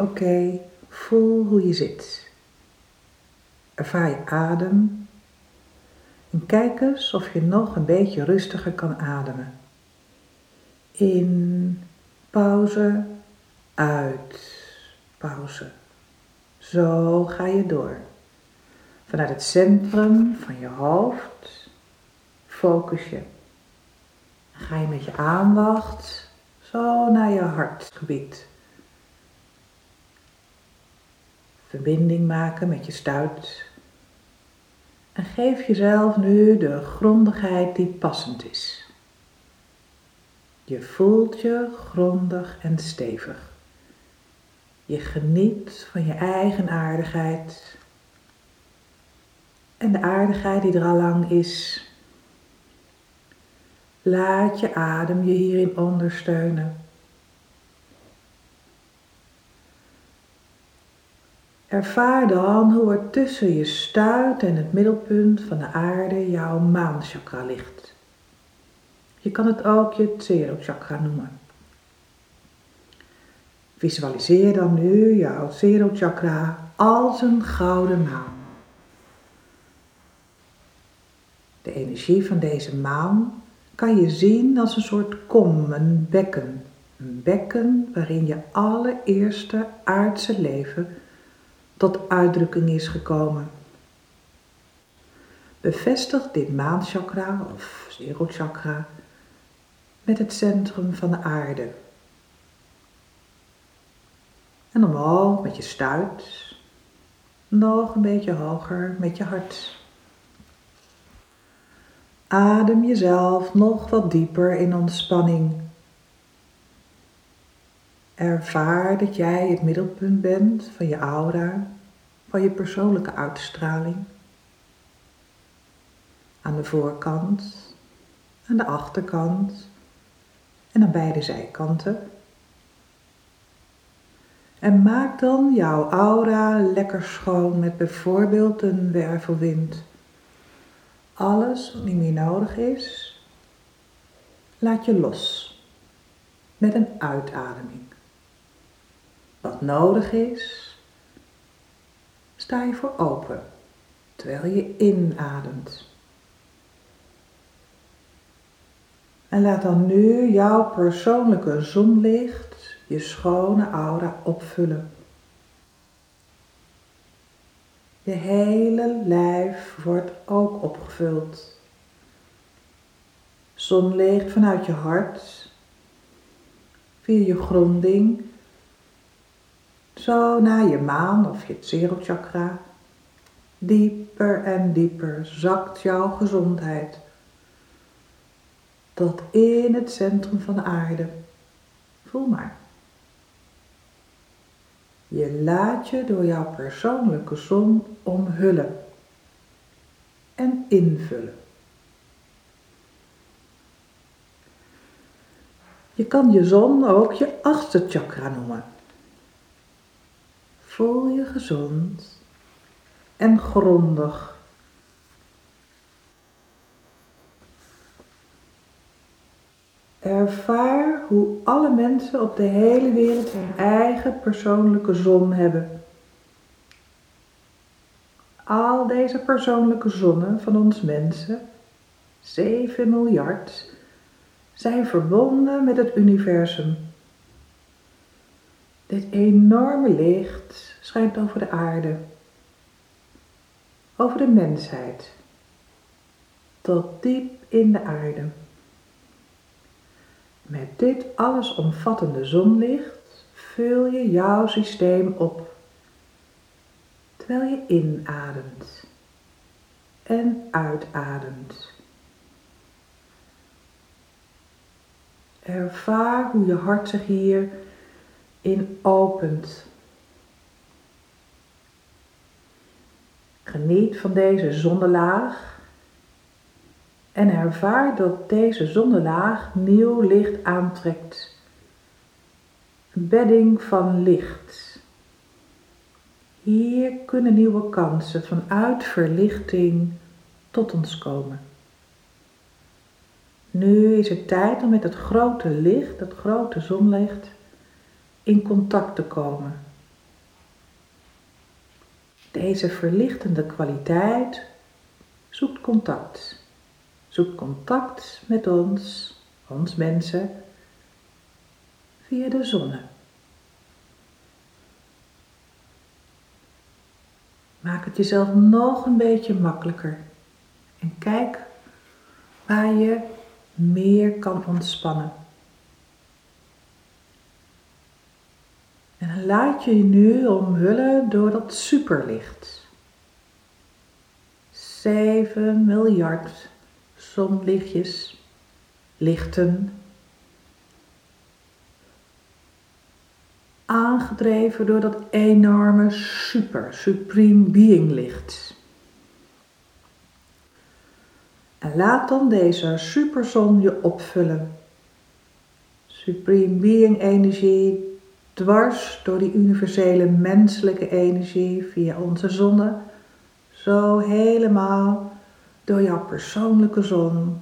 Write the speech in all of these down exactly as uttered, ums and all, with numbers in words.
Oké, voel hoe je zit. Ervaar je adem en kijk eens of je nog een beetje rustiger kan ademen. In, pauze, uit, pauze. Zo ga je door. Vanuit het centrum van je hoofd focus je. Dan ga je met je aandacht zo naar je hartgebied. Verbinding maken met je stuit. En geef jezelf nu de grondigheid die passend is. Je voelt je grondig en stevig. Je geniet van je eigen aardigheid. En de aardigheid die er al lang is. Laat je adem je hierin ondersteunen. Ervaar dan hoe er tussen je stuit en het middelpunt van de aarde jouw maanchakra ligt. Je kan het ook je serochakra noemen. Visualiseer dan nu jouw serochakra als een gouden maan. De energie van deze maan kan je zien als een soort kom, een bekken. Een bekken waarin je allereerste aardse leven tot uitdrukking is gekomen. Bevestig dit maanchakra of serochakra met het centrum van de aarde. En omhoog met je stuit, nog een beetje hoger met je hart. Adem jezelf nog wat dieper in ontspanning. Ervaar dat jij het middelpunt bent van je aura, van je persoonlijke uitstraling. Aan de voorkant, aan de achterkant en aan beide zijkanten. En maak dan jouw aura lekker schoon met bijvoorbeeld een wervelwind. Alles wat niet meer nodig is, laat je los met een uitademing. Wat nodig is, sta je voor open terwijl je inademt. En laat dan nu jouw persoonlijke zonlicht je schone aura opvullen. Je hele lijf wordt ook opgevuld. Zonlicht vanuit je hart, via je gronding, zo naar je maan of je serochakra. Dieper en dieper zakt jouw gezondheid tot in het centrum van de aarde. Voel maar. Je laat je door jouw persoonlijke zon omhullen en invullen. Je kan je zon ook je achtste chakra noemen. Voel je gezond en grondig. Ervaar hoe alle mensen op de hele wereld hun eigen persoonlijke zon hebben. Al deze persoonlijke zonnen van ons mensen, zeven miljard, zijn verbonden met het universum. Dit enorme licht schijnt over de aarde, over de mensheid, tot diep in de aarde. Met dit allesomvattende zonlicht vul je jouw systeem op, terwijl je inademt en uitademt. Ervaar hoe je hart zich hierin opent. Geniet van deze zonnelaag. En ervaar dat deze zonnelaag nieuw licht aantrekt. Een bedding van licht. Hier kunnen nieuwe kansen vanuit verlichting tot ons komen. Nu is het tijd om met het grote licht, het grote zonlicht, in contact te komen. Deze verlichtende kwaliteit zoekt contact. Zoekt contact met ons, ons mensen, via de zonne. Maak het jezelf nog een beetje makkelijker. En kijk waar je meer kan ontspannen. En dan laat je je nu omhullen door dat superlicht. Zeven miljard zonlichtjes, lichten, aangedreven door dat enorme super, supreme being licht. En laat dan deze superzon je opvullen. Supreme being energie, dwars door die universele menselijke energie via onze zonne, zo helemaal door jouw persoonlijke zon.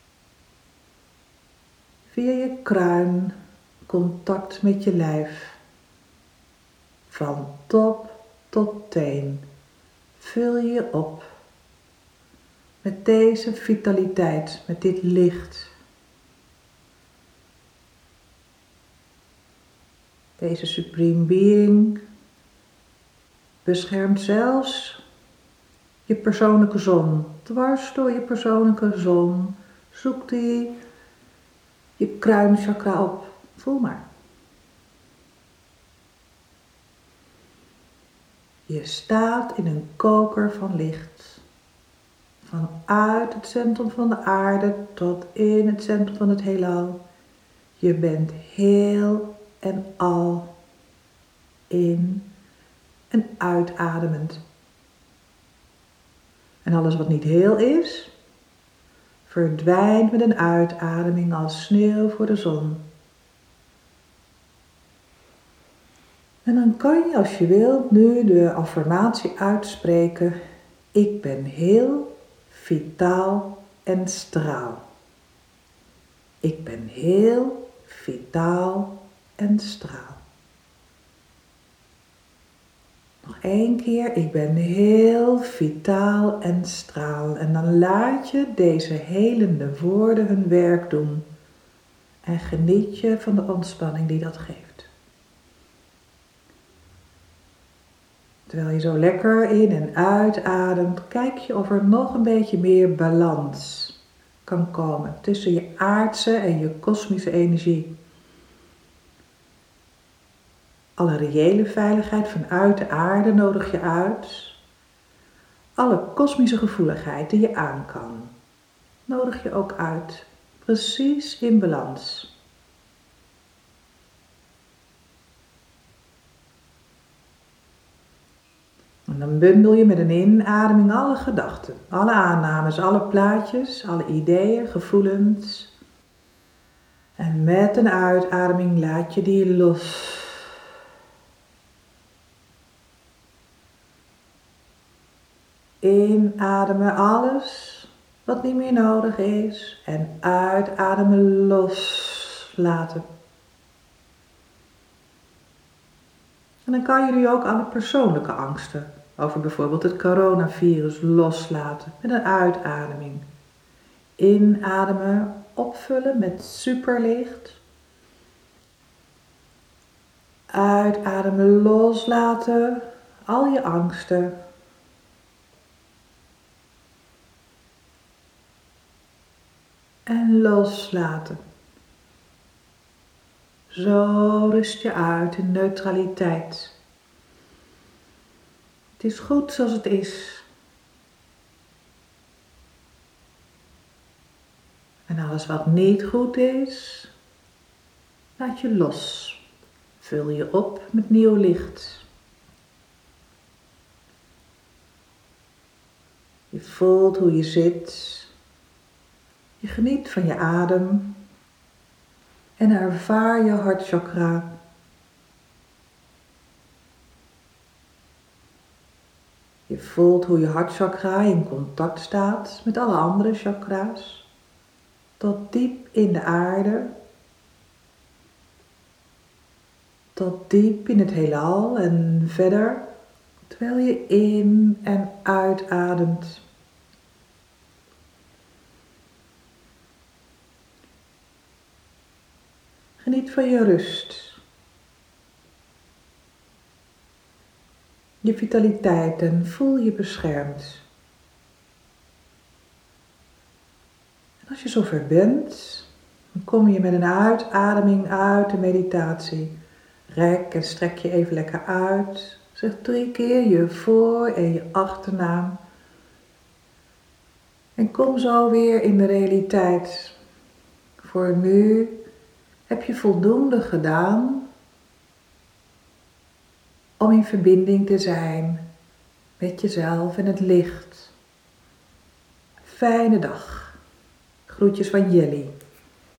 Via je kruin, contact met je lijf. Van top tot teen vul je je op met deze vitaliteit, met dit licht. Deze Supreme Being beschermt zelfs je persoonlijke zon. Dwars door je persoonlijke zon zoekt hij je kruinchakra op. Voel maar. Je staat in een koker van licht. Vanuit het centrum van de aarde tot in het centrum van het heelal. Je bent heel en al in en uitademend. En alles wat niet heel is, verdwijnt met een uitademing als sneeuw voor de zon. En dan kan je, als je wilt, nu de affirmatie uitspreken. Ik ben heel, vitaal en straal. Ik ben heel, vitaal en straal. Nog één keer. Ik ben heel, vitaal en straal. En dan laat je deze helende woorden hun werk doen. En geniet je van de ontspanning die dat geeft. Terwijl je zo lekker in en uitademt, kijk je of er nog een beetje meer balans kan komen tussen je aardse en je kosmische energie. Alle reële veiligheid vanuit de aarde nodig je uit. Alle kosmische gevoeligheid die je aan kan, nodig je ook uit. Precies in balans. En dan bundel je met een inademing alle gedachten, alle aannames, alle plaatjes, alle ideeën, gevoelens. En met een uitademing laat je die los. Inademen alles wat niet meer nodig is en uitademen loslaten. En dan kan je nu ook alle persoonlijke angsten over bijvoorbeeld het coronavirus loslaten met een uitademing. Inademen, opvullen met superlicht. Uitademen, loslaten, al je angsten. En loslaten. Zo rust je uit in neutraliteit. Het is goed zoals het is. En alles wat niet goed is, laat je los. Vul je op met nieuw licht. Je voelt hoe je zit. Je geniet van je adem. En ervaar je hartchakra. Je voelt hoe je hartchakra in contact staat met alle andere chakra's. Tot diep in de aarde. Tot diep in het heelal en verder terwijl je in- en uitademt. Geniet van je rust, je vitaliteit en voel je beschermd. En als je zover bent, dan kom je met een uitademing uit de meditatie. Rek en strek je even lekker uit. Zeg drie keer je voor- en je achternaam. En kom zo weer in de realiteit. Voor nu heb je voldoende gedaan om in verbinding te zijn met jezelf en het licht. Fijne dag. Groetjes van Jelly.